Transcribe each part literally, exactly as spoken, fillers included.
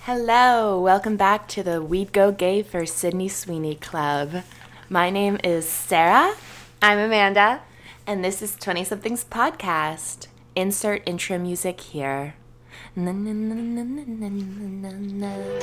Hello, welcome back to the We'd Go Gay for Sydney Sweeney Club. My name is Sarah. I'm Amanda. And this is twenty-somethings Podcast. Insert intro music here. Na, na, na, na, na, na, na, na.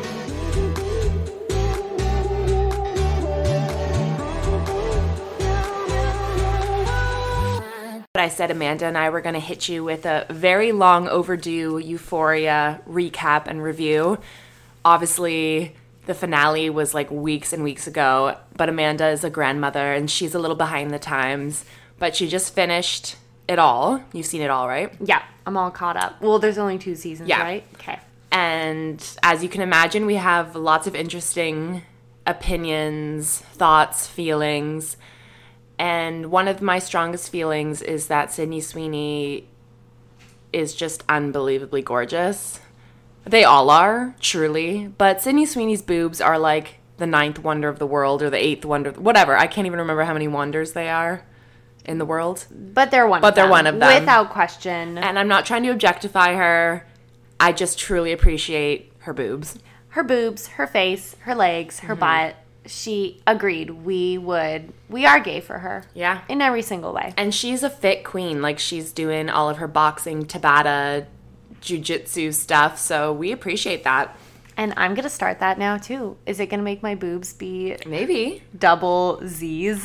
I said Amanda and I were going to hit you with a very long overdue Euphoria recap and review. Obviously, the finale was like weeks and weeks ago, but Amanda is a grandmother and she's a little behind the times, but she just finished it all. You've seen it all, right? Yeah, I'm all caught up. Well, there's only two seasons, yeah. right? Okay. And as you can imagine, we have lots of interesting opinions, thoughts, feelings. And one of my strongest feelings is that Sydney Sweeney is just unbelievably gorgeous. They all are, truly. But Sydney Sweeney's boobs are like the ninth wonder of the world or the eighth wonder, whatever. I can't even remember how many wonders they are in the world. But they're one but of them. But they're one of them. Without question. And I'm not trying to objectify her. I just truly appreciate her boobs. Her boobs, her face, her legs, her mm-hmm. butt. She agreed we would, we are gay for her. Yeah. In every single way. And she's a fit queen. Like, she's doing all of her boxing, Tabata, jiu-jitsu stuff. So we appreciate that. And I'm going to start that now, too. Is it going to make my boobs be... Maybe. Double Z's?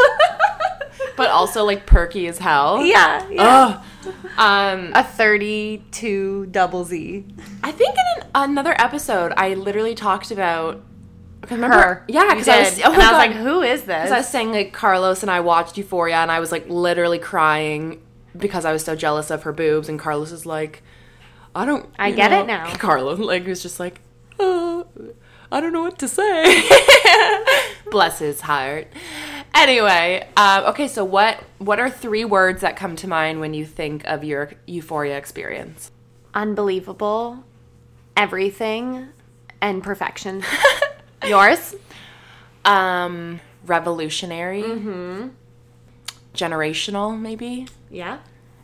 But also, like, perky as hell. Yeah. yeah. Um, a thirty-two double Z. I think in an, another episode, I literally talked about... Remember? Her. Yeah, because I was, oh and I was like, who is this? Because I was saying, like, Carlos and I watched Euphoria, and I was, like, literally crying because I was so jealous of her boobs, and Carlos is like, I don't... I get know. it now. Carlos, like, was just like, oh, I don't know what to say. Bless his heart. Anyway, um, okay, so what, what are three words that come to mind when you think of your Euphoria experience? Unbelievable, everything, and perfection. Yours? Um, revolutionary. Mm-hmm. Generational, maybe. Yeah.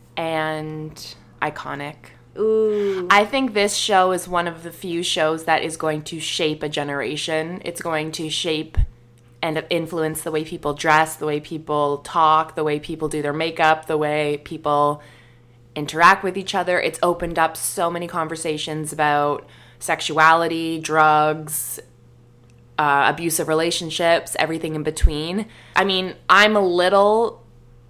And iconic. Ooh. I think this show is one of the few shows that is going to shape a generation. It's going to shape and influence the way people dress, the way people talk, the way people do their makeup, the way people interact with each other. It's opened up so many conversations about sexuality, drugs, Uh, abusive relationships, everything in between. I mean, I'm a little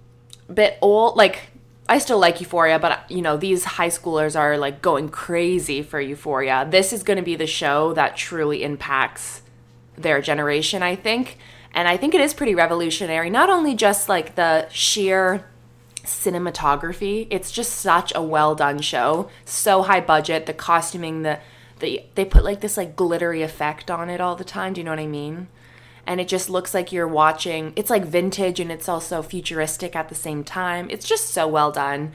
bit old. Like, I still like Euphoria, but, you know, these high schoolers are, like, going crazy for Euphoria. This is going to be the show that truly impacts their generation, I think. And I think it is pretty revolutionary. Not only just, like, the sheer cinematography. It's just such a well-done show. So high budget. The costuming, the... They, they put, like, this, like, glittery effect on it all the time. Do you know what I mean? And it just looks like you're watching... It's, like, vintage, and it's also futuristic at the same time. It's just so well done.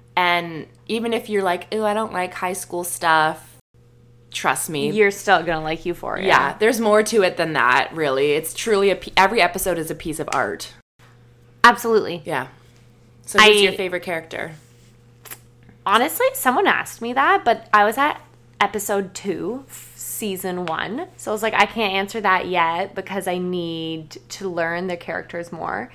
And even if you're like, ooh, I don't like high school stuff, trust me. You're still gonna like Euphoria. Yeah, there's more to it than that, really. It's truly... a Every episode is a piece of art. Absolutely. Yeah. So who's I, your favorite character? Honestly, someone asked me that, but I was at... episode two, season one. So I was like, I can't answer that yet because I need to learn the characters more.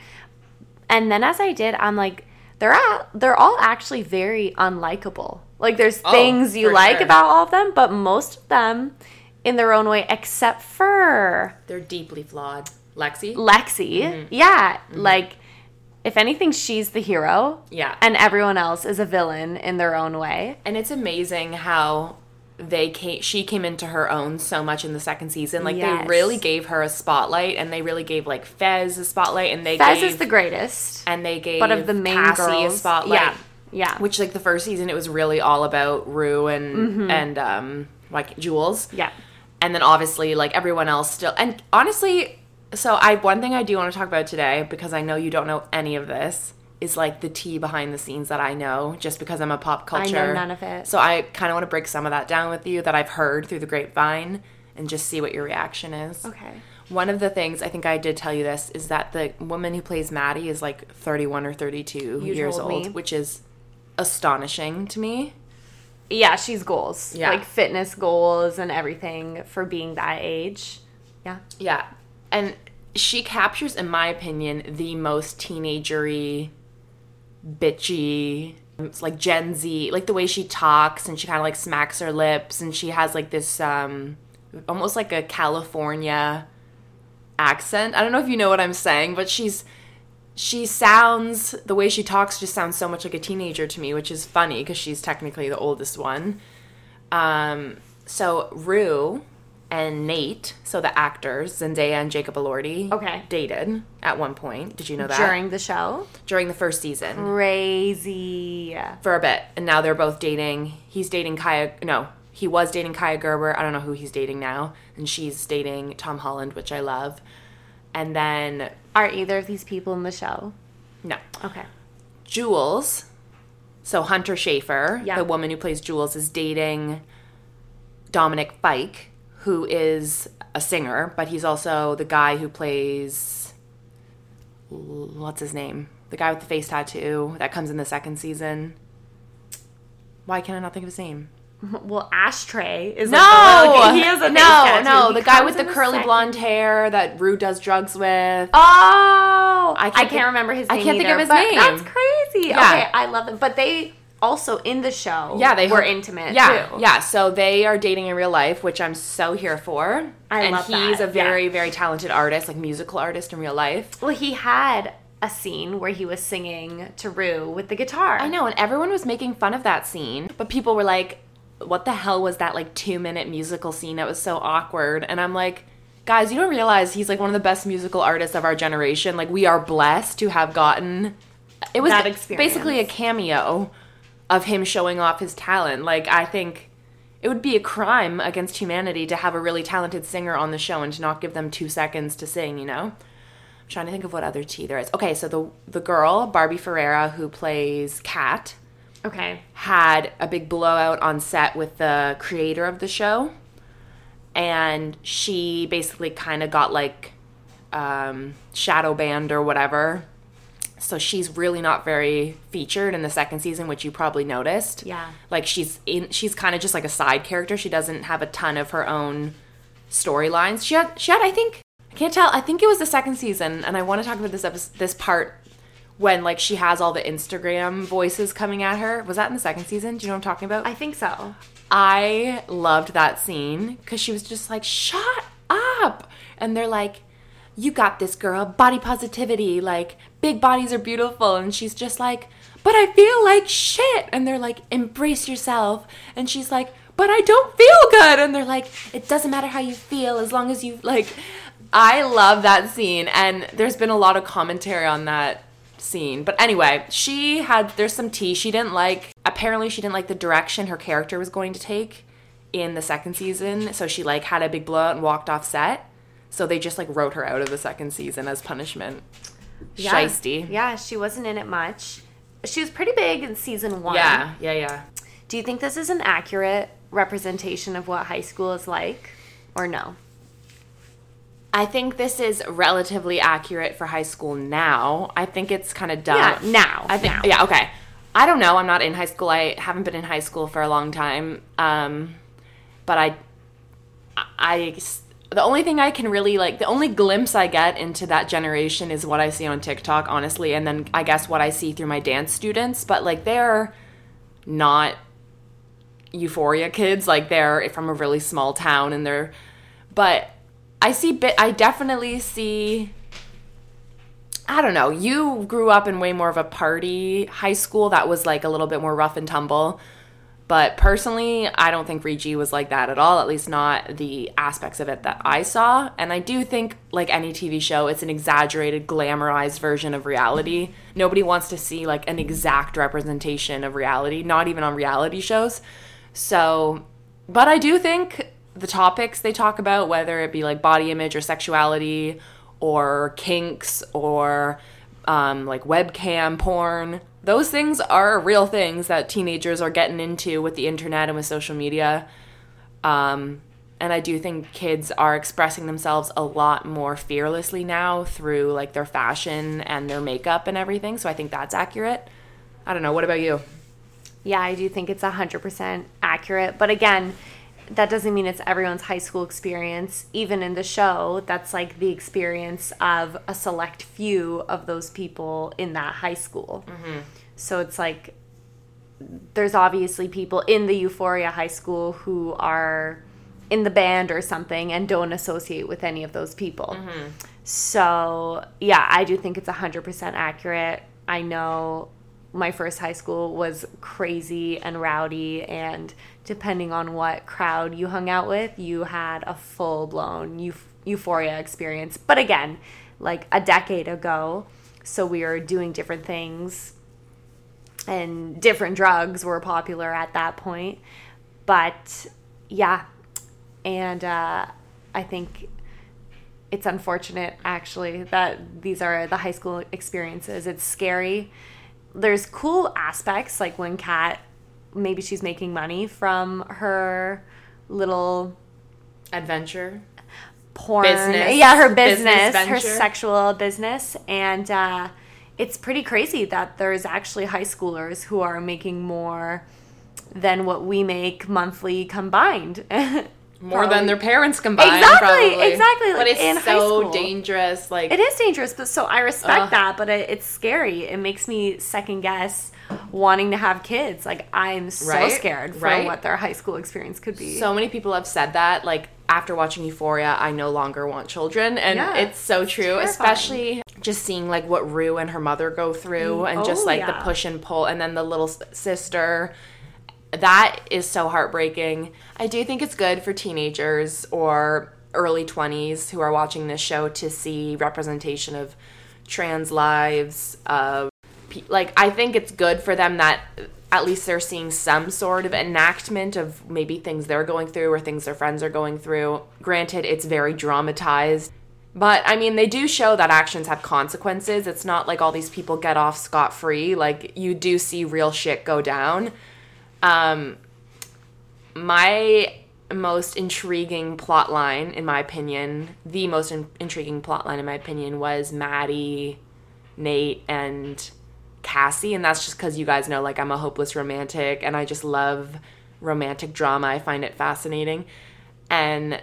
And then as I did, I'm like, they're all, they're all actually very unlikable. Like, there's oh, things you like sure. about all of them, but most of them in their own way, except for... They're deeply flawed. Lexi? Lexi. Mm-hmm. Yeah. Mm-hmm. Like, if anything, she's the hero. Yeah. And everyone else is a villain in their own way. And it's amazing how... They came, she came into her own so much in the second season. Like, yes. They really gave her a spotlight, and they really gave, like, Fez a spotlight, and they Fez gave... is the greatest. And they gave but of the main Cassie girls, a spotlight. Yeah, yeah. Which, like, the first season, it was really all about Rue and, mm-hmm. and um, like, Jules. Yeah. And then, obviously, like, everyone else still... And, honestly, so I one thing I do want to talk about today, because I know you don't know any of this... is like the tea behind the scenes that I know just because I'm a pop culture. I know none of it. So I kind of want to break some of that down with you that I've heard through the grapevine and just see what your reaction is. Okay. One of the things, I think I did tell you this, is that the woman who plays Maddie is like thirty-one or thirty-two you years told old, me. Which is astonishing to me. Yeah, she's goals. Yeah. Like fitness goals and everything for being that age. Yeah. Yeah. And she captures, in my opinion, the most teenagery, bitchy, it's like Gen Z, like the way she talks and she kind of like smacks her lips and she has like this um almost like a California accent. I don't know if you know what I'm saying, but she's she sounds, the way she talks just sounds so much like a teenager to me, which is funny because she's technically the oldest one. Um, so Rue and Nate, so the actors, Zendaya and Jacob Elordi, okay, dated at one point. Did you know that? During the show? During the first season. Crazy. For a bit. And now they're both dating. He's dating Kaya, no, he was dating Kaya Gerber. I don't know who he's dating now. And she's dating Tom Holland, which I love. And then... Are either of these people in the show? No. Okay. Jules, so Hunter Schafer, yeah. the woman who plays Jules, is dating Dominic Fike, who is a singer, but he's also the guy who plays, what's his name? The guy with the face tattoo that comes in the second season. Why can I not think of his name? Well, Ashtray is no, like the, he has a face no, tattoo. no, He the guy with comes the in curly second. blonde hair that Rue does drugs with. Oh, I I can't can't, think- remember his I name. can't think either, of his but name. That's crazy. Yeah. Okay, I love them, but they also in the show. Yeah, they were hook- intimate. Yeah, too. yeah. So they are dating in real life, which I'm so here for. I and love he's that, a very, yeah. very talented artist, like musical artist in real life. Well, he had a scene where he was singing to Rue with the guitar. I know, and everyone was making fun of that scene, but people were like, what the hell was that like two minute musical scene that was so awkward? And I'm like, guys, you don't realize he's like one of the best musical artists of our generation. Like, we are blessed to have gotten, it was That experience. basically a cameo of him showing off his talent. Like, I think it would be a crime against humanity to have a really talented singer on the show and to not give them two seconds to sing, you know? I'm trying to think of what other tea there is. Okay, so the the girl, Barbie Ferreira, who plays Kat, Okay. had a big blowout on set with the creator of the show. And she basically kind of got like um, shadow banned or whatever. So she's really not very featured in the second season, which you probably noticed. Yeah. Like she's in, she's kind of just like a side character. She doesn't have a ton of her own storylines. She had, she had, I think, I can't tell. I think it was the second season, and I want to talk about this episode, this part when like she has all the Instagram voices coming at her. Was that in the second season? Do you know what I'm talking about? I think so. I loved that scene because she was just like, shut up. And they're like, you got this, girl. Body positivity. Like, big bodies are beautiful. And she's just like, but I feel like shit. And they're like, embrace yourself. And she's like, but I don't feel good. And they're like, it doesn't matter how you feel as long as you, like, I love that scene. And there's been a lot of commentary on that scene. But anyway, she had, there's some tea. She didn't like, apparently she didn't like the direction her character was going to take in the second season. So she like had a big blowout and walked off set. So they just like wrote her out of the second season as punishment. Yeah. Shiesty. Yeah, she wasn't in it much. She was pretty big in season one. Yeah, yeah, yeah. Do you think this is an accurate representation of what high school is like, or no? I think this is relatively accurate for high school now. I think it's kind of dumb. Yeah, now. I think, now. yeah, okay. I don't know. I'm not in high school. I haven't been in high school for a long time. Um, but I, I, the only thing I can really, like, the only glimpse I get into that generation is what I see on TikTok, honestly. And then I guess what I see through my dance students. But, like, they're not Euphoria kids. Like, they're from a really small town and they're, but I see, bit. I definitely see, I don't know, you grew up in way more of a party high school that was like a little bit more rough and tumble. But personally, I don't think Regi was like that at all, at least not the aspects of it that I saw. And I do think, like any T V show, it's an exaggerated, glamorized version of reality. Nobody wants to see like an exact representation of reality, not even on reality shows. So, but I do think the topics they talk about, whether it be like body image or sexuality or kinks or um, like webcam porn, those things are real things that teenagers are getting into with the internet and with social media. Um, and I do think kids are expressing themselves a lot more fearlessly now through like their fashion and their makeup and everything. So I think that's accurate. I don't know. What about you? Yeah, I do think it's one hundred percent accurate. accurate. But again, that doesn't mean it's everyone's high school experience. Even in the show, that's like the experience of a select few of those people in that high school. Mm-hmm. So it's like there's obviously people in the Euphoria high school who are in the band or something and don't associate with any of those people. Mm-hmm. So, yeah, I do think it's one hundred percent accurate. I know my first high school was crazy and rowdy, and depending on what crowd you hung out with, you had a full-blown euph- Euphoria experience. But again, like a decade ago, so we were doing different things, and different drugs were popular at that point. But, yeah, and uh, I think it's unfortunate, actually, that these are the high school experiences. It's scary. There's cool aspects, like when Kat, maybe she's making money from her little adventure, porn, business, yeah, her business, business her sexual business, and uh, it's pretty crazy that there's actually high schoolers who are making more than what we make monthly combined. More probably. Than their parents combined, exactly, probably. Exactly, But it's in so dangerous. Like it is dangerous, but so I respect uh, that. But it, it's scary. It makes me second guess wanting to have kids. Like I'm so right? scared for right? what their high school experience could be. So many people have said that. Like after watching Euphoria, I no longer want children, and yeah, it's so true. It's especially just seeing like what Rue and her mother go through, and oh, just like yeah. the push and pull, and then the little sister. That is so heartbreaking. I do think it's good for teenagers or early twenties who are watching this show to see representation of trans lives. Of like, I think it's good for them that at least they're seeing some sort of enactment of maybe things they're going through or things their friends are going through. Granted, it's very dramatized. But, I mean, they do show that actions have consequences. It's not like all these people get off scot-free. Like, you do see real shit go down. Um, my most intriguing plot line, in my opinion, the most in- intriguing plot line, in my opinion, was Maddie, Nate, and Cassie. And that's just because you guys know, like, I'm a hopeless romantic, and I just love romantic drama. I find it fascinating. And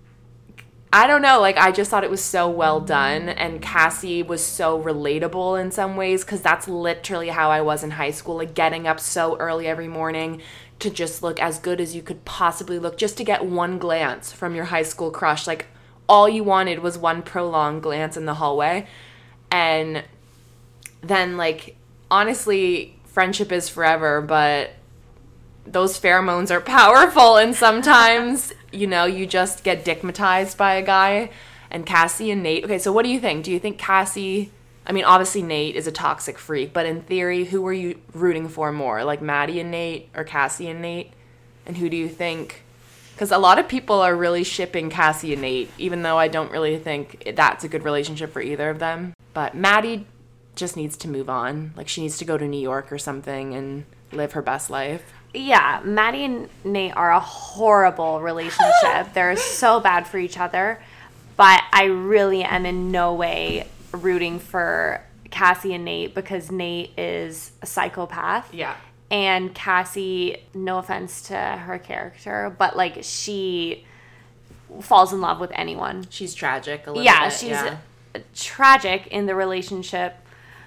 I don't know, like, I just thought it was so well done, and Cassie was so relatable in some ways, because that's literally how I was in high school, like, getting up so early every morning to just look as good as you could possibly look, just to get one glance from your high school crush. Like, all you wanted was one prolonged glance in the hallway, and then, like, honestly, friendship is forever, but those pheromones are powerful, and sometimes, you know, you just get dickmatized by a guy. And Cassie and Nate, okay, so what do you think? Do you think Cassie, I mean, obviously Nate is a toxic freak, but in theory, who were you rooting for more? Like Maddie and Nate or Cassie and Nate? And who do you think? Because a lot of people are really shipping Cassie and Nate, even though I don't really think that's a good relationship for either of them. But Maddie just needs to move on. Like, she needs to go to New York or something and live her best life. Yeah, Maddie and Nate are a horrible relationship. They're so bad for each other. But I really am in no way rooting for Cassie and Nate, because Nate is a psychopath. Yeah. And Cassie, no offense to her character, but, like, she falls in love with anyone. She's tragic a little yeah, bit. She's yeah, she's tragic in the relationship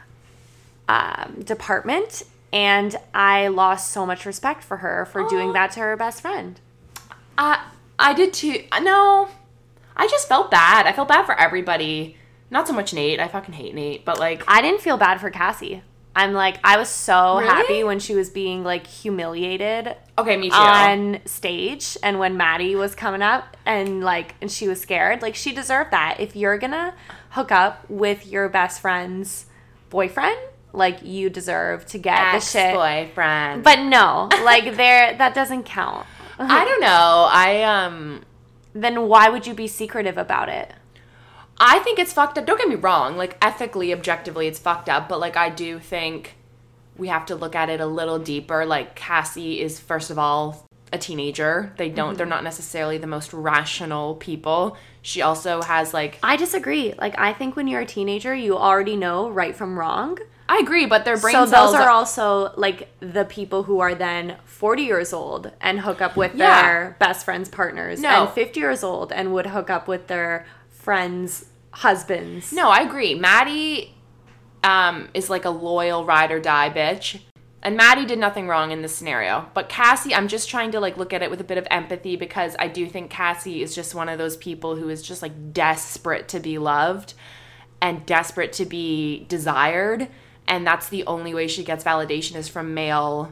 um, department. And I lost so much respect for her for oh. doing that to her best friend. Uh, I did too. No, I just felt bad. I felt bad for everybody. Not so much Nate. I fucking hate Nate. But, like, I didn't feel bad for Cassie. I'm like, I was so really? happy when she was being, like, humiliated. Okay, me too. On stage. And when Maddie was coming up and, like, and she was scared. Like, she deserved that. If you're gonna hook up with your best friend's boyfriend, like, you deserve to get Ex- the shit. boyfriend. But no, like, there, that doesn't count. I don't know. I, um... Then why would you be secretive about it? I think it's fucked up. Don't get me wrong. Like, ethically, objectively, it's fucked up. But, like, I do think we have to look at it a little deeper. Like, Cassie is, first of all, a teenager. They don't, mm-hmm. they're not necessarily the most rational people. She also has, like... I disagree. Like, I think when you're a teenager, you already know right from wrong. I agree, but their brain so cells those are also like the people who are then forty years old and hook up with Yeah. their best friends' partners, No. and fifty years old and would hook up with their friends' husbands. No, I agree. Maddie um, is like a loyal ride or die bitch. And Maddie did nothing wrong in this scenario. But Cassie, I'm just trying to like look at it with a bit of empathy, because I do think Cassie is just one of those people who is just like desperate to be loved and desperate to be desired. And that's the only way she gets validation is from male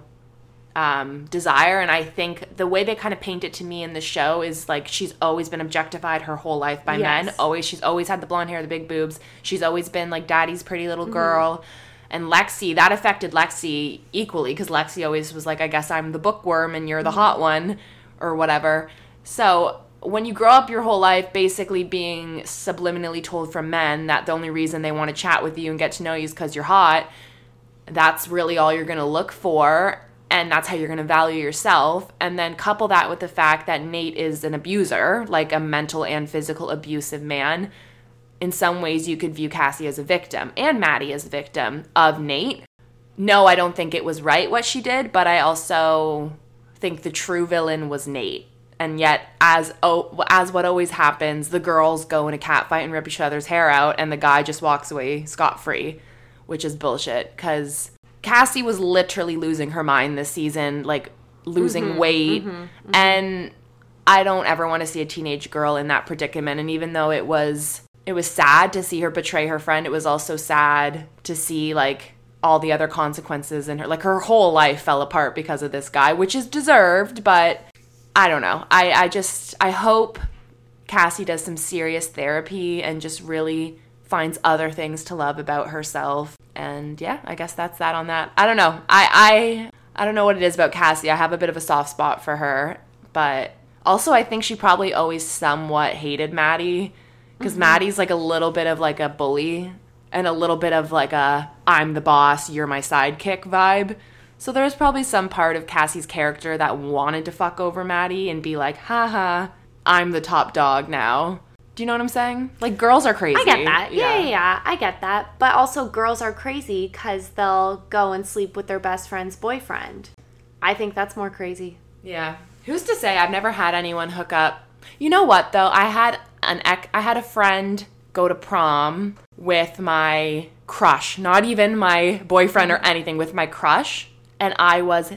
um, desire. And I think the way they kind of paint it to me in the show is like she's always been objectified her whole life by Yes. men. Always, she's always had the blonde hair, the big boobs. She's always been like daddy's pretty little girl. Mm-hmm. And Lexi, that affected Lexi equally, because Lexi always was like, I guess I'm the bookworm and you're the hot one or whatever. So when you grow up your whole life basically being subliminally told from men that the only reason they want to chat with you and get to know you is because you're hot, that's really all you're going to look for, and that's how you're going to value yourself. And then couple that with the fact that Nate is an abuser, like a mental and physical abusive man. In some ways, you could view Cassie as a victim and Maddie as a victim of Nate. No, I don't think it was right what she did, but I also think the true villain was Nate. And yet, as oh, as what always happens, the girls go in a catfight and rip each other's hair out, and the guy just walks away scot-free, which is bullshit, because Cassie was literally losing her mind this season, like losing Mm-hmm, weight, mm-hmm, mm-hmm. and I don't ever want to see a teenage girl in that predicament. And even though it was... It was sad to see her betray her friend. It was also sad to see, like, all the other consequences in her. Like, her whole life fell apart because of this guy, which is deserved, but I don't know. I, I just, I hope Cassie does some serious therapy and just really finds other things to love about herself. And, yeah, I guess that's that on that. I don't know. I, I, I don't know what it is about Cassie. I have a bit of a soft spot for her, but also I think she probably always somewhat hated Maddie. Because mm-hmm. Maddie's like a little bit of like a bully and a little bit of like a I'm the boss, you're my sidekick vibe. So there's probably some part of Cassie's character that wanted to fuck over Maddie and be like, haha, I'm the top dog now. Do you know what I'm saying? Like, girls are crazy. I get that. Yeah, yeah, yeah. I get that. But also, girls are crazy because they'll go and sleep with their best friend's boyfriend. I think that's more crazy. Yeah. Who's to say? I've never had anyone hook up. You know what, though? I had an ec- I had a friend go to prom with my crush. Not even my boyfriend or anything, with my crush. And I was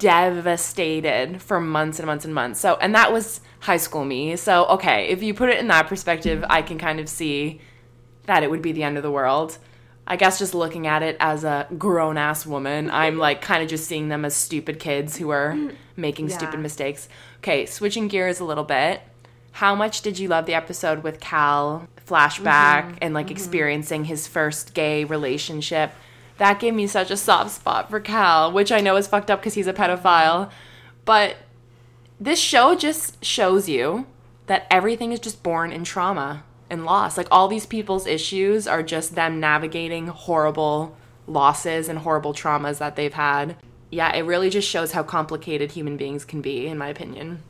devastated for months and months and months. So, and that was high school me. So, okay, if you put it in that perspective, I can kind of see that it would be the end of the world. I guess just looking at it as a grown-ass woman, I'm like kind of just seeing them as stupid kids who are making Yeah. stupid mistakes. Okay, switching gears a little bit. How much did you love the episode with Cal flashback Mm-hmm. and like mm-hmm. experiencing his first gay relationship? That gave me such a soft spot for Cal, which I know is fucked up because he's a pedophile. But this show just shows you that everything is just born in trauma and loss. Like, all these people's issues are just them navigating horrible losses and horrible traumas that they've had. Yeah, it really just shows how complicated human beings can be, in my opinion.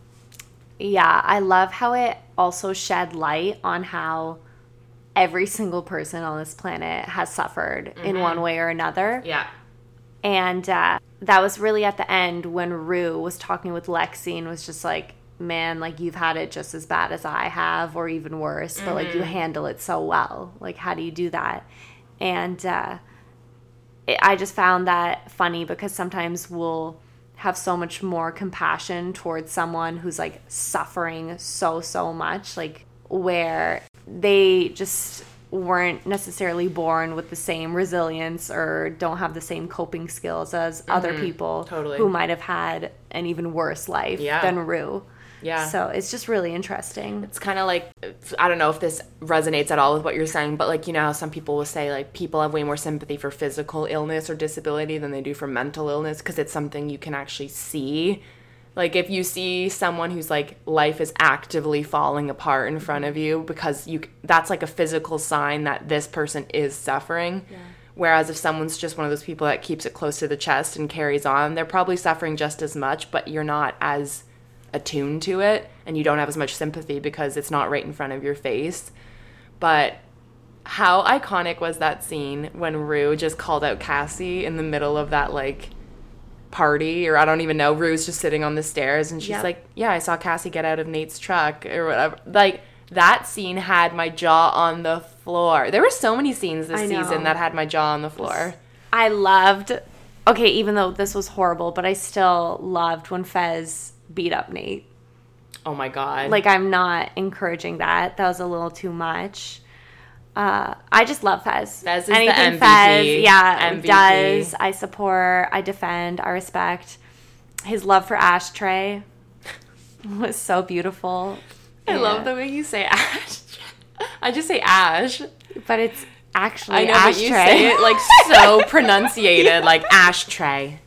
Yeah, I love how it also shed light on how every single person on this planet has suffered mm-hmm. in one way or another. Yeah. And uh, that was really at the end when Rue was talking with Lexi and was just like, man, like, you've had it just as bad as I have, or even worse, but, mm-hmm. like, you handle it so well. Like, how do you do that? And uh, it, I just found that funny because sometimes we'll have so much more compassion towards someone who's, like, suffering so, so much, like, where they just weren't necessarily born with the same resilience or don't have the same coping skills as mm-hmm. other people totally. Who might have had an even worse life yeah. than Rue. Yeah. So it's just really interesting. It's kind of like, I don't know if this resonates at all with what you're saying, but like, you know how some people will say like people have way more sympathy for physical illness or disability than they do for mental illness because it's something you can actually see. Like, if you see someone who's like life is actively falling apart in front of you because you, that's like a physical sign that this person is suffering. Yeah. Whereas if someone's just one of those people that keeps it close to the chest and carries on, they're probably suffering just as much, but you're not as attuned to it and you don't have as much sympathy because it's not right in front of your face. But How iconic was that scene when Rue just called out Cassie in the middle of that, like, party? Or I don't even know. Rue's just sitting on the stairs, and she's yep. like, yeah, I saw Cassie get out of Nate's truck, or whatever. Like, that scene had my jaw on the floor. There were so many scenes this season that had my jaw on the floor. I loved, okay, even though this was horrible, but I still loved when Fez beat up Nate. Oh, my God. Like, I'm not encouraging that. That was a little too much. Uh, I just love Fez. Fez is Anything the M V P. Fez, yeah, M V P. does. I support. I defend. I respect. His love for Ashtray was so beautiful. I yeah. love the way you say Ash. I just say Ash, but it's actually I know, Ashtray. But you say it like so pronunciated, like ashtray,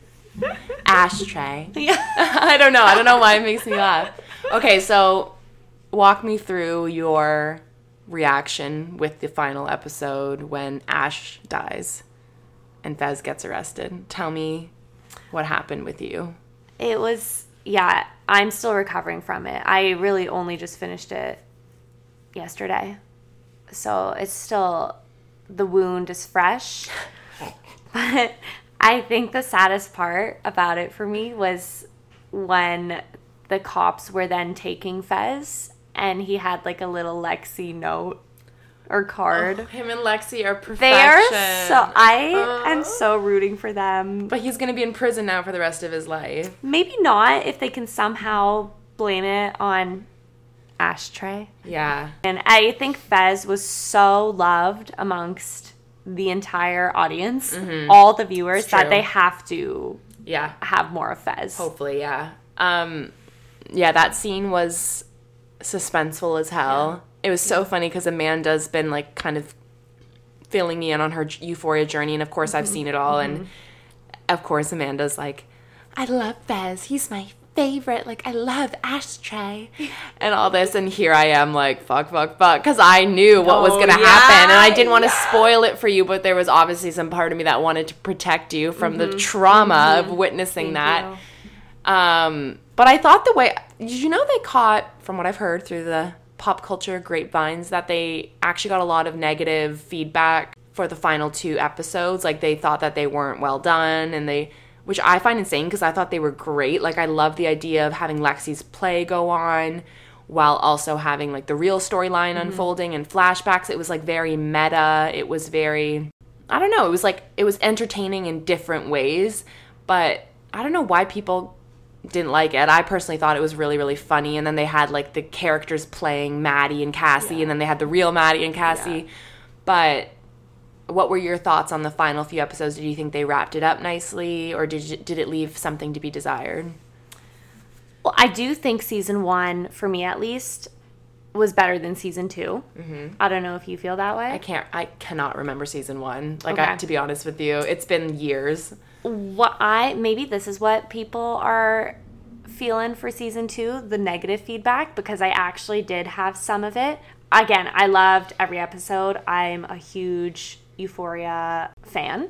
ashtray. Yeah. I don't know. I don't know why it makes me laugh. Okay, so walk me through your reaction with the final episode when Ash dies and Fez gets arrested. Tell me what happened with you. It was, yeah, I'm still recovering from it. I really only just finished it yesterday. So it's still, the wound is fresh. But I think the saddest part about it for me was when the cops were then taking Fez and he had like a little Lexi note or card. Oh, him and Lexi are perfection. They're so, I uh, am so rooting for them. But he's going to be in prison now for the rest of his life. Maybe not if they can somehow blame it on Ashtray. Yeah. And I think Fez was so loved amongst the entire audience, mm-hmm. all the viewers, that they have to yeah. have more of Fez. Hopefully, yeah. Um, yeah, that scene was suspenseful as hell. Yeah. It was so yeah. funny because Amanda's been like kind of filling me in on her Euphoria journey, and of course mm-hmm. I've seen it all, mm-hmm. and of course Amanda's like, I love Fez, he's my favorite, like I love Ashtray and all this, and here I am like fuck fuck fuck because I knew what oh, was gonna yeah, happen, and I didn't want to yeah. spoil it for you, but there was obviously some part of me that wanted to protect you from mm-hmm. the trauma mm-hmm. of witnessing Thank that you. um But I thought the way, did you know they caught, from what I've heard through the pop culture grapevines, that they actually got a lot of negative feedback for the final two episodes? Like, they thought that they weren't well done, and they, which I find insane because I thought they were great. Like, I love the idea of having Lexi's play go on while also having, like, the real storyline mm-hmm. unfolding and flashbacks. It was, like, very meta. It was very, I don't know, it was, like, it was entertaining in different ways, but I don't know why people didn't like it. I personally thought it was really, really funny. And then they had like the characters playing Maddie and Cassie, yeah. and then they had the real Maddie and Cassie. Yeah. But what were your thoughts on the final few episodes? Did you think they wrapped it up nicely, or did you, did it leave something to be desired? Well, I do think season one, for me at least, was better than season two. Mm-hmm. I don't know if you feel that way. I can't. I cannot remember season one. Like, okay. I, to be honest with you, it's been years. What I maybe this is what people are feeling for season two, the negative feedback, because I actually did have some of it. Again, I loved every episode. I'm a huge Euphoria fan,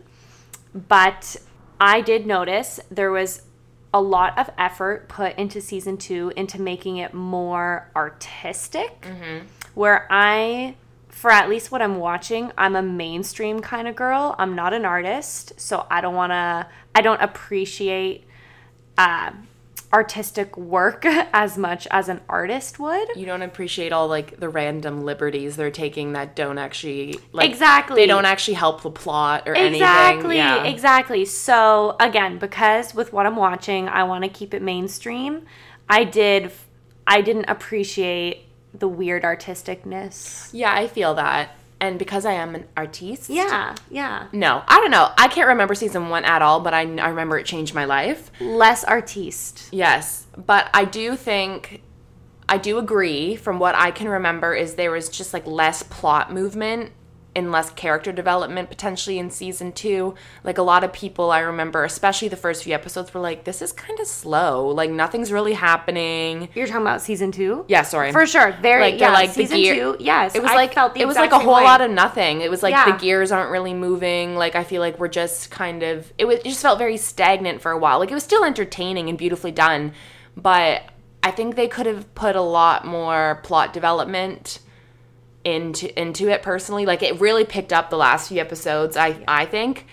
but I did notice there was a lot of effort put into season two into making it more artistic, mm-hmm. where I, for at least what I'm watching, I'm a mainstream kind of girl. I'm not an artist, so I don't want to, I don't appreciate uh, artistic work as much as an artist would. You don't appreciate all, like, the random liberties they're taking that don't actually, like, exactly. they don't actually help the plot or exactly, anything. Yeah. Exactly. So, again, because with what I'm watching, I want to keep it mainstream, I did, I didn't appreciate the weird artisticness. Yeah, I feel that. And because I am an artiste. Yeah, yeah. No, I don't know. I can't remember season one at all, but I, I remember it changed my life. Less artiste. Yes. But I do think, I do agree, from what I can remember, is there was just like less plot movement and less character development potentially in season two. Like, a lot of people, I remember, especially the first few episodes, were like, this is kind of slow. Like, nothing's really happening. You're talking about season two? Yeah, sorry. For sure. Very, like, yeah, like season the gear, two, yes. It was I like, felt the it was like a whole way. lot of nothing. It was like, yeah. the gears aren't really moving. Like, I feel like we're just kind of, it, was, it just felt very stagnant for a while. Like, it was still entertaining and beautifully done, but I think they could have put a lot more plot development into into it personally. Like, it really picked up the last few episodes, I yeah. I think.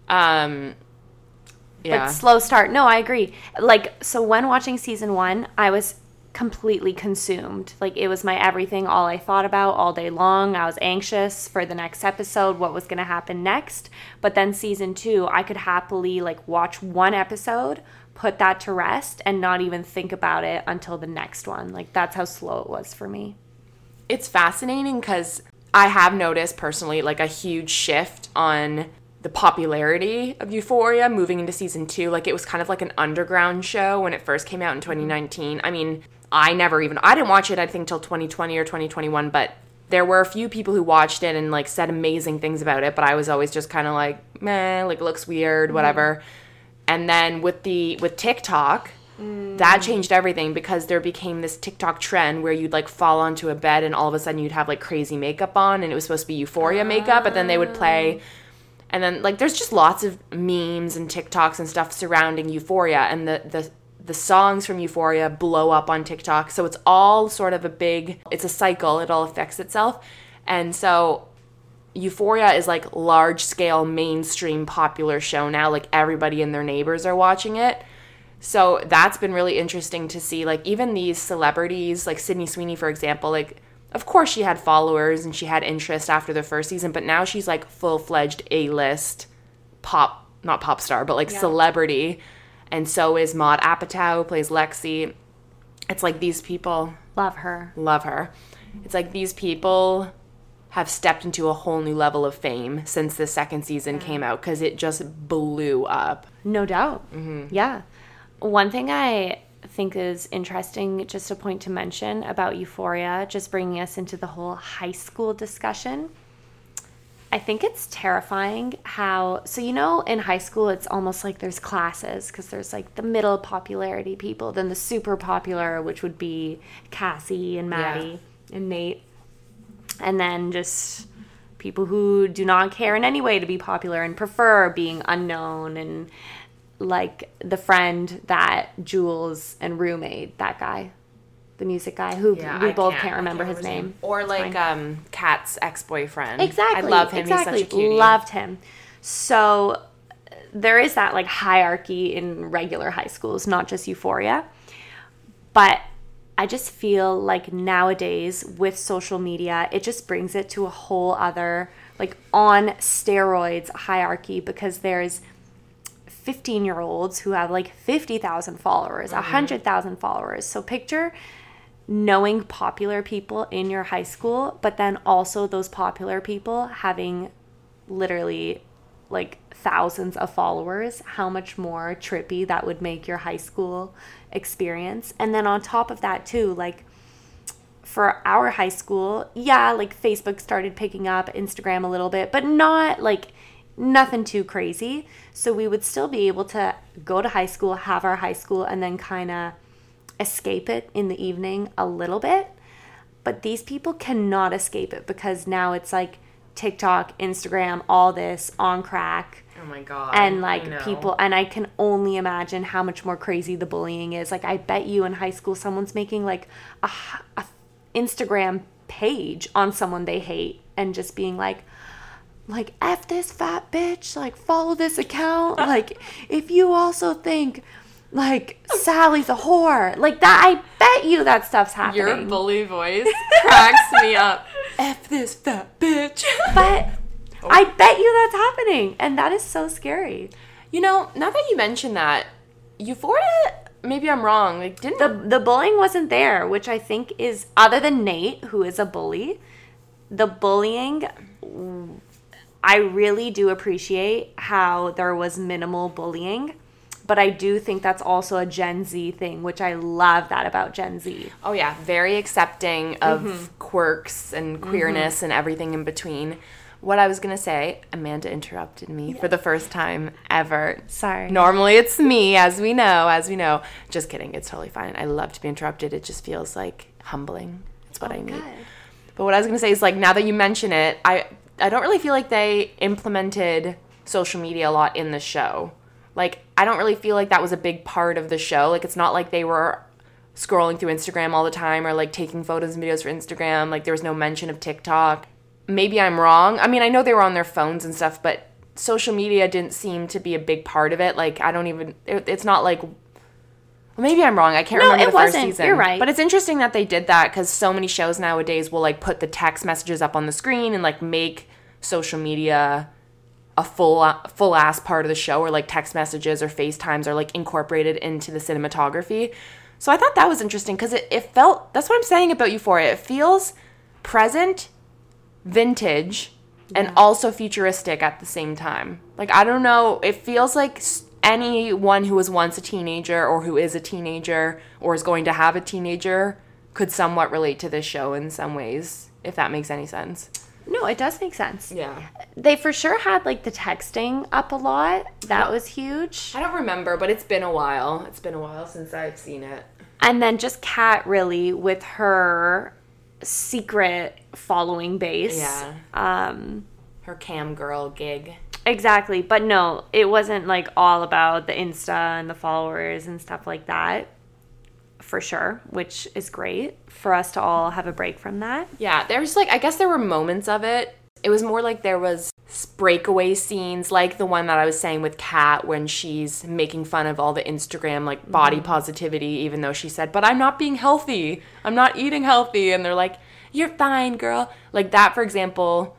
Um, yeah. But slow start. No, I agree. Like, so when watching season one, I was completely consumed. Like, it was my everything, all I thought about all day long. I was anxious for the next episode, what was going to happen next. But then season two, I could happily, like, watch one episode, put that to rest, and not even think about it until the next one. Like, that's how slow it was for me. It's fascinating because I have noticed personally, like, a huge shift on the popularity of Euphoria moving into season two. Like, it was kind of like an underground show when it first came out in twenty nineteen. I mean, I never even, I didn't watch it, I think, till twenty twenty or twenty twenty-one, but there were a few people who watched it and, like, said amazing things about it, but I was always just kind of like, meh, like, it looks weird, whatever. Mm. And then with the, with TikTok, mm. that changed everything because there became this TikTok trend where you'd, like, fall onto a bed and all of a sudden you'd have, like, crazy makeup on, and it was supposed to be Euphoria makeup, but then they would play, and then, like, there's just lots of memes and TikToks and stuff surrounding Euphoria, and the, the, the songs from Euphoria blow up on TikTok. So it's all sort of a big, it's a cycle. It all affects itself. And so Euphoria is like large scale mainstream popular show now. Like, everybody and their neighbors are watching it. So that's been really interesting to see. Like, even these celebrities, like Sydney Sweeney, for example, like, of course she had followers and she had interest after the first season, but now she's like full-fledged A-list pop, not pop star, but like yeah. celebrity. And so is Maude Apatow, who plays Lexi. It's like these people... Love her. Love her. It's like these people have stepped into a whole new level of fame since the second season yeah. came out, because it just blew up. No doubt. Mm-hmm. Yeah. One thing I think is interesting, just a point to mention about Euphoria, just bringing us into the whole high school discussion... I think it's terrifying how, so you know, in high school, it's almost like there's classes, because there's like the middle popularity people, then the super popular, which would be Cassie and Maddie yeah. and Nate, and then just people who do not care in any way to be popular and prefer being unknown, and like the friend that Jules and Rue made, that guy. The music guy who yeah, we I both can't, can't remember can't his name. name. Or it's like um, Kat's ex-boyfriend. Exactly. I love him. Exactly. He's such a cutie. Loved him. So there is that like hierarchy in regular high schools, not just Euphoria. But I just feel like nowadays with social media, it just brings it to a whole other, like on steroids hierarchy, because there's fifteen-year-olds who have like fifty thousand followers, mm-hmm. one hundred thousand followers. So picture... knowing popular people in your high school, but then also those popular people having literally like thousands of followers, how much more trippy that would make your high school experience. And then on top of that too, like for our high school, yeah, like Facebook started picking up, Instagram a little bit, but not like nothing too crazy. So we would still be able to go to high school, have our high school, and then kind of escape it in the evening a little bit. But these people cannot escape it, because now it's like TikTok, Instagram, all this on crack. Oh my God. And like people, and I can only imagine how much more crazy the bullying is. Like, I bet you in high school someone's making like a, a Instagram page on someone they hate and just being like, like, F this fat bitch, like, follow this account. Like, if you also think, like, Sally's a whore. Like, that, I bet you that stuff's happening. Your bully voice cracks me up. F this fat bitch. But oh. I bet you that's happening. And that is so scary. You know, now that you mention that, Euphoria, maybe I'm wrong. Like, didn't the the bullying wasn't there, which I think is, other than Nate, who is a bully, the bullying, I really do appreciate how there was minimal bullying. But I do think that's also a Gen Z thing, which I love that about Gen Z. Oh, yeah. Very accepting of mm-hmm. quirks and queerness mm-hmm. and everything in between. What I was going to say, Amanda interrupted me yeah. for the first time ever. Sorry. Normally it's me, as we know, as we know. Just kidding. It's totally fine. I love to be interrupted. It just feels like humbling. It's what oh, I need. God. But what I was going to say is, like, now that you mention it, I, I don't really feel like they implemented social media a lot in the show. Like, I don't really feel like that was a big part of the show. Like, it's not like they were scrolling through Instagram all the time or like taking photos and videos for Instagram. Like there was no mention of TikTok. Maybe I'm wrong. I mean, I know they were on their phones and stuff, but social media didn't seem to be a big part of it. Like I don't even, it, it's not like, well, maybe I'm wrong. I can't No, remember it the first wasn't. season. You're right. But it's interesting that they did that because so many shows nowadays will like put the text messages up on the screen and like make social media a full full ass part of the show, or like text messages or FaceTimes are like incorporated into the cinematography. So I thought that was interesting because it, it felt, that's what I'm saying about Euphoria. It feels present, vintage, yeah. and also futuristic at the same time. Like, I don't know, it feels like anyone who was once a teenager or who is a teenager or is going to have a teenager could somewhat relate to this show in some ways, if that makes any sense. No, it does make sense. Yeah. They for sure had, like, the texting up a lot. That was huge. I don't remember, but it's been a while. It's been a while since I've seen it. And then just Kat, really, with her secret following base. Yeah. Um, her cam girl gig. Exactly. But no, it wasn't, like, all about the Insta and the followers and stuff like that. For sure, which is great for us to all have a break from that. Yeah, there's like, I guess there were moments of it. It was more like there was breakaway scenes, like the one that I was saying with Kat when she's making fun of all the Instagram, like, body positivity, even though she said, but I'm not being healthy. I'm not eating healthy. And they're like, you're fine, girl. Like, that, for example,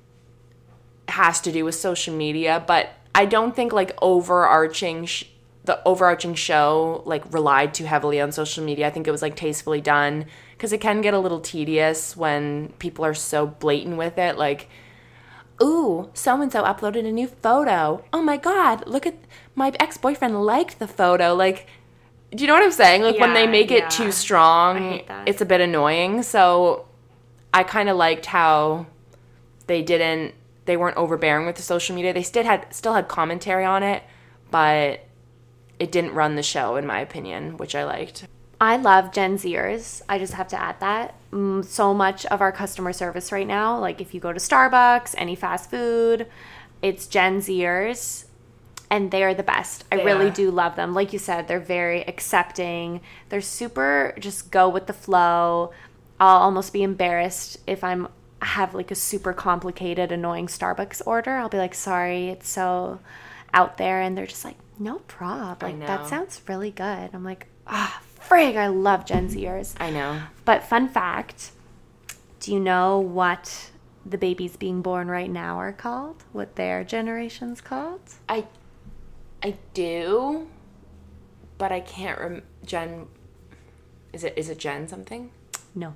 has to do with social media, but I don't think, like, overarching... Sh- the overarching show, like, relied too heavily on social media. I think it was, like, tastefully done, because it can get a little tedious when people are so blatant with it, like, ooh, so-and-so uploaded a new photo. Oh, my God, look at, my ex-boyfriend liked the photo. Like, do you know what I'm saying? Like, yeah, when they make yeah. it too strong, I hate that. It's a bit annoying. So I kind of liked how they didn't, they weren't overbearing with the social media. They still had, still had commentary on it, but... it didn't run the show, in my opinion, which I liked. I love Gen Zers. I just have to add that. Mm, so much of our customer service right now, like if you go to Starbucks, any fast food, it's Gen Zers, and they are the best. I They really are. do love them. Like you said, they're very accepting. They're super just go with the flow. I'll almost be embarrassed if I'm have like a super complicated, annoying Starbucks order. I'll be like, sorry, it's so out there, and they're just like, no prob. Like, know. that sounds really good. I'm like, ah, frig, I love Gen Zers. I know. But fun fact, do you know what the babies being born right now are called? What their generation's called? I I do, but I can't rem... Gen... Is it is it Gen something? No.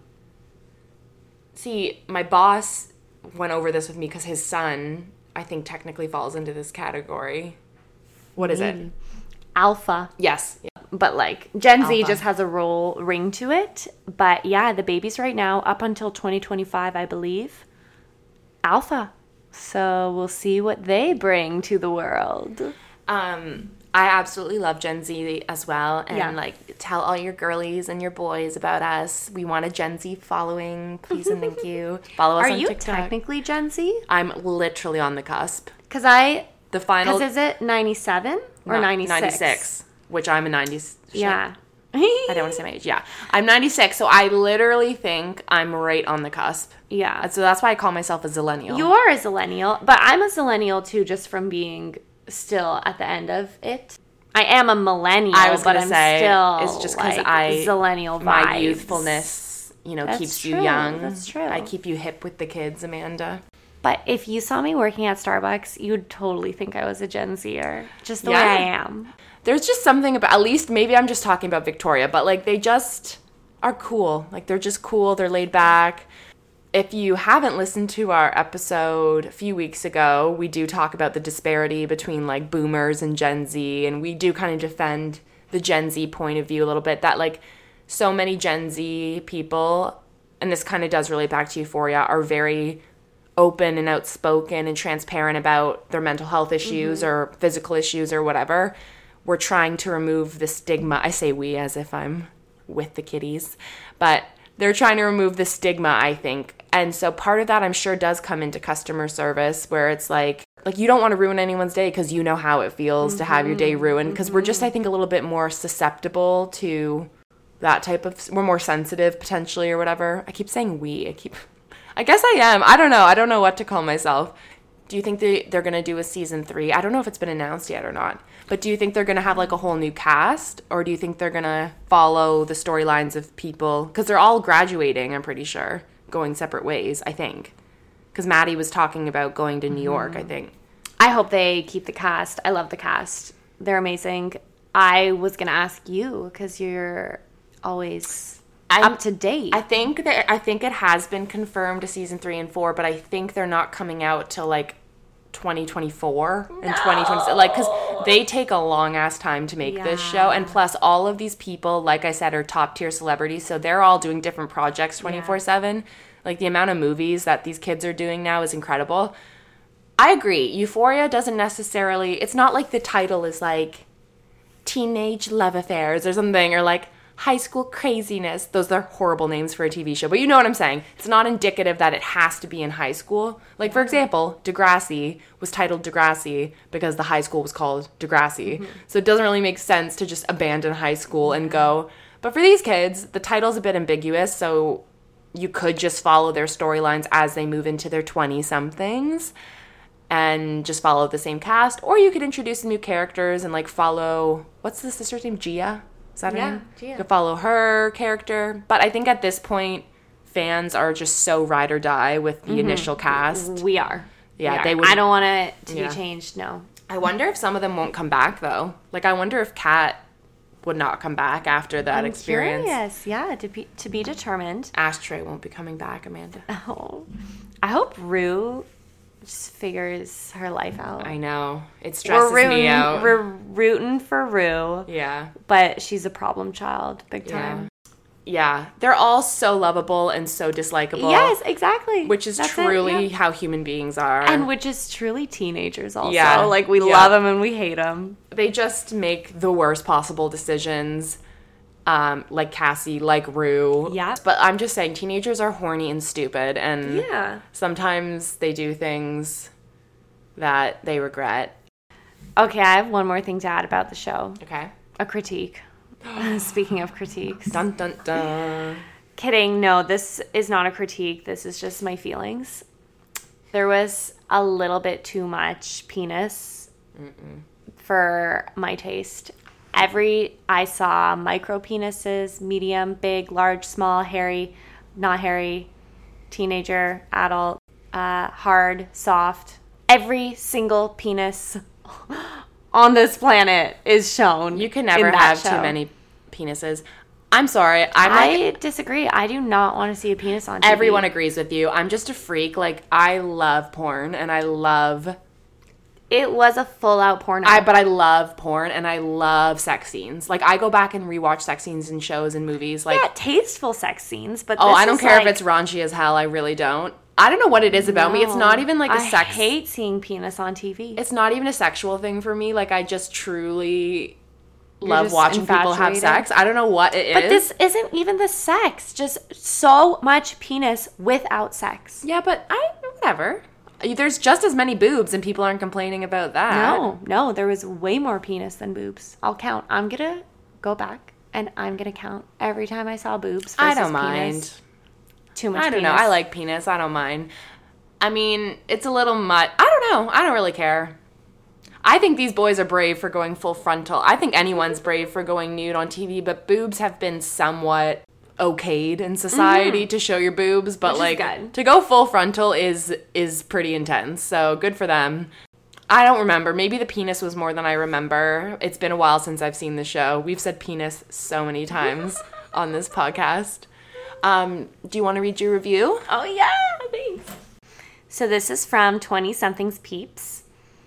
See, my boss went over this with me because his son, I think, technically falls into this category. What is it? Alpha. Yes. Yeah. But, like, Gen Z Alpha. just has a role ring to it. But, yeah, the babies right now, up until twenty twenty-five, I believe, Alpha. So we'll see what they bring to the world. Um, I absolutely love Gen Z as well. And, Yeah. like, tell all your girlies and your boys about us. We want a Gen Z following. Please and thank you. Follow us Are on you TikTok. technically Gen Z? I'm literally on the cusp. Because I... The final... Because is it ninety-seven or No, ninety-six? ninety-six, which I'm a nineties. Yeah. I don't want to say my age. Yeah. I'm ninety-six, so I literally think I'm right on the cusp. Yeah. And so that's why I call myself a zillennial. You are a zillennial, but I'm a zillennial too, just from being still at the end of it. I am a millennial, I was but gonna I'm say, still it's just 'cause like I- zillennial vibes. My youthfulness, you know, That's keeps true. you young. That's true. I keep you hip with the kids, Amanda. But if you saw me working at Starbucks, you'd totally think I was a Gen Zer, just the Yeah. way I am. There's just something about, at least maybe I'm just talking about Victoria, but like they just are cool. Like they're just cool. They're laid back. If you haven't listened to our episode a few weeks ago, we do talk about the disparity between like boomers and Gen Z, and we do kind of defend the Gen Z point of view a little bit, that like so many Gen Z people, and this kind of does relate back to Euphoria, are very open and outspoken and transparent about their mental health issues mm-hmm. or physical issues or whatever. We're trying to remove the stigma. I say we as if I'm with the kiddies, but they're trying to remove the stigma, I think. And so part of that, I'm sure, does come into customer service, where it's like, like you don't want to ruin anyone's day because you know how it feels mm-hmm. to have your day ruined. Because mm-hmm. we're just, I think, a little bit more susceptible to that type of, we're more sensitive potentially or whatever. I keep saying we. I keep, I guess I am. I don't know. I don't know what to call myself. Do you think they, they're going to do a season three? I don't know if it's been announced yet or not. But do you think they're going to have like a whole new cast? Or do you think they're going to follow the storylines of people? Because they're all graduating, I'm pretty sure. Going separate ways, I think. Because Maddie was talking about going to New York, I think. I hope they keep the cast. I love the cast. They're amazing. I was going to ask you because you're always I, up to date. I think that I think it has been confirmed to season three and four, but I think they're not coming out till like twenty twenty-four and no. twenty twenty-six. Like, because they take a long ass time to make yeah. this show, and plus all of these people, like I said, are top tier celebrities, so they're all doing different projects twenty-four seven. Like the amount of movies that these kids are doing now is incredible. I agree. Euphoria doesn't necessarily. It's not like the title is like teenage love affairs or something, or like high school craziness. Those are horrible names for a T V show, but you know what I'm saying. It's not indicative that it has to be in high school. Like, for example, Degrassi was titled Degrassi because the high school was called Degrassi. Mm-hmm. So it doesn't really make sense to just abandon high school and go. But for these kids, the title's a bit ambiguous, so you could just follow their storylines as they move into their twenty-somethings and just follow the same cast. Or you could introduce new characters and, like, follow... What's the sister's name? Gia? Is that her yeah, name? Gia. You could follow her character. But I think at this point, fans are just so ride or die with the mm-hmm. initial cast. We are. Yeah, we are. they would. I don't want it to yeah. be changed, no. I wonder if some of them won't come back, though. Like, I wonder if Kat would not come back after that I'm experience. Curious, yeah, to be, to be determined. Ashtray won't be coming back, Amanda. Oh. I hope Rue just figures her life out. I know. It stresses we're rooting, me out. We're rooting for Rue. Yeah. But she's a problem child, big time. Yeah. yeah. They're all so lovable and so dislikable. Yes, exactly. Which is That's truly it, yeah. how human beings are. And which is truly teenagers also. Yeah. Like, we yeah. love them and we hate them. They just make the worst possible decisions. Um, like Cassie, like Rue. Yeah. But I'm just saying, teenagers are horny and stupid, and yeah. sometimes they do things that they regret. Okay, I have one more thing to add about the show. Okay. A critique. Speaking of critiques. Dun, dun, dun. Kidding. No, this is not a critique. This is just my feelings. There was a little bit too much penis Mm-mm. for my taste. Every, I saw micro penises, medium, big, large, small, hairy, not hairy, teenager, adult, uh, hard, soft. Every single penis on this planet is shown. You can never have show. too many penises. I'm sorry. I'm I like, disagree. I do not want to see a penis on T V. Everyone agrees with you. I'm just a freak. Like, I love porn, and I love... It was a full-out porno. I, but I love porn, and I love sex scenes. Like, I go back and rewatch sex scenes in shows and movies. Like, yeah, tasteful sex scenes, but oh, this I don't is care like, if it's raunchy as hell. I really don't. I don't know what it is about no, me. It's not even like a I sex... I hate seeing penis on T V. It's not even a sexual thing for me. Like, I just truly You're love just watching people have infatuated. sex. I don't know what it is. But this isn't even the sex. Just so much penis without sex. Yeah, but I... Whatever. There's just as many boobs, and people aren't complaining about that. No, no, there was way more penis than boobs. I'll count. I'm gonna go back, and I'm gonna count every time I saw boobs versus I don't penis. mind. Too much I don't penis. know. I like penis. I don't mind. I mean, it's a little much. I don't know. I don't really care. I think these boys are brave for going full frontal. I think anyone's brave for going nude on T V, but boobs have been somewhat okayed in society mm-hmm. to show your boobs, but Which like to go full frontal is is pretty intense. So good for them. I don't remember. Maybe the penis was more than I remember. It's been a while since I've seen the show. We've said penis so many times on this podcast. Um, do you want to read your review? Oh yeah, thanks. So this is from twenty-somethings Peeps.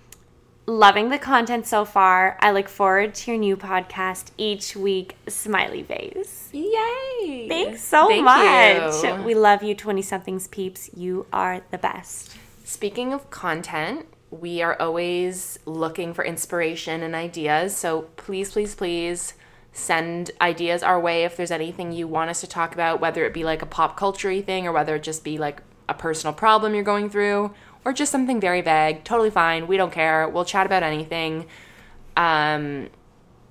Loving the content so far. I look forward to your new podcast each week. Smiley face. Yay! Thanks so Thank much. you. We love you, twenty-somethings Peeps. You are the best. Speaking of content, we are always looking for inspiration and ideas. So please, please, please send ideas our way if there's anything you want us to talk about, whether it be like a pop culture-y thing or whether it just be like a personal problem you're going through. Or just something very vague. Totally fine. We don't care. We'll chat about anything. Um,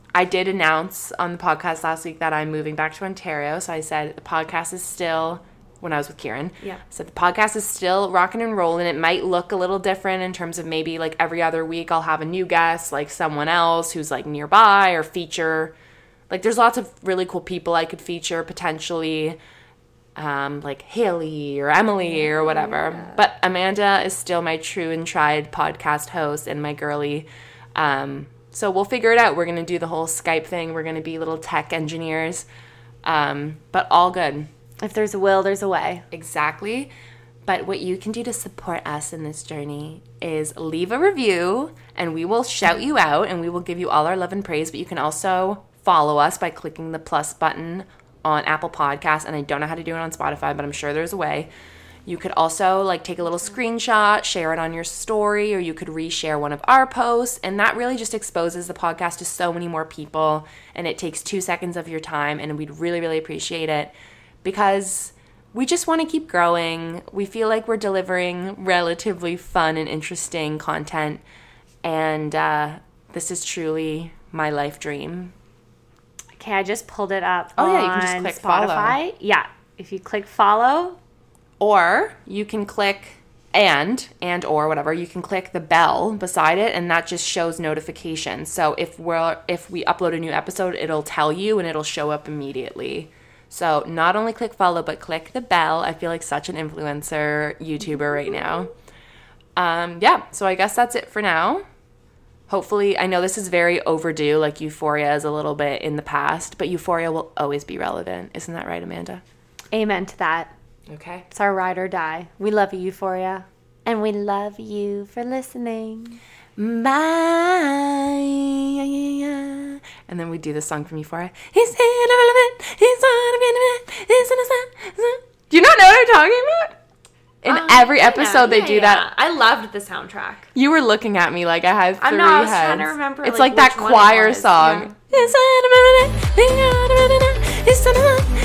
I did announce on the podcast last week that I'm moving back to Ontario. So I said the podcast is still, when I was with Kieran, Yeah. I said the podcast is still rocking and rolling. It might look a little different in terms of maybe like every other week I'll have a new guest, like someone else who's like nearby, or feature. Like there's lots of really cool people I could feature potentially, um, like Haley or Emily or whatever. Yeah. But Amanda is still my true and tried podcast host and my girly. Um, so we'll figure it out. We're going to do the whole Skype thing. We're going to be little tech engineers, um, but all good. If there's a will, there's a way. Exactly. But what you can do to support us in this journey is leave a review, and we will shout you out, and we will give you all our love and praise. But you can also follow us by clicking the plus button on Apple Podcasts, and I don't know how to do it on Spotify, but I'm sure there's a way. You could also like take a little screenshot, share it on your story, or you could reshare one of our posts, and that really just exposes the podcast to so many more people, and it takes two seconds of your time, and we'd really, really appreciate it because we just want to keep growing. We feel like we're delivering relatively fun and interesting content, and uh, this is truly my life dream. Okay, I just pulled it up. Oh, on yeah, you can just click Spotify. follow. Yeah, if you click follow. Or you can click and, and or whatever, you can click the bell beside it, and that just shows notifications. So if we're if we upload a new episode, it'll tell you and it'll show up immediately. So not only click follow, but click the bell. I feel like such an influencer YouTuber right now. Um, yeah, so I guess that's it for now. Hopefully, I know this is very overdue, like Euphoria is a little bit in the past, but Euphoria will always be relevant. Isn't that right, Amanda? Amen to that. Okay. It's our ride or die. We love you, Euphoria. And we love you for listening. Bye. And then we do the song from Euphoria. Do you not know what I'm talking about? In um, every episode, yeah, they yeah, do yeah. that. I loved the soundtrack. You were looking at me like I had three I'm not, I was heads. trying to remember. It's like, like that choir song. Yeah.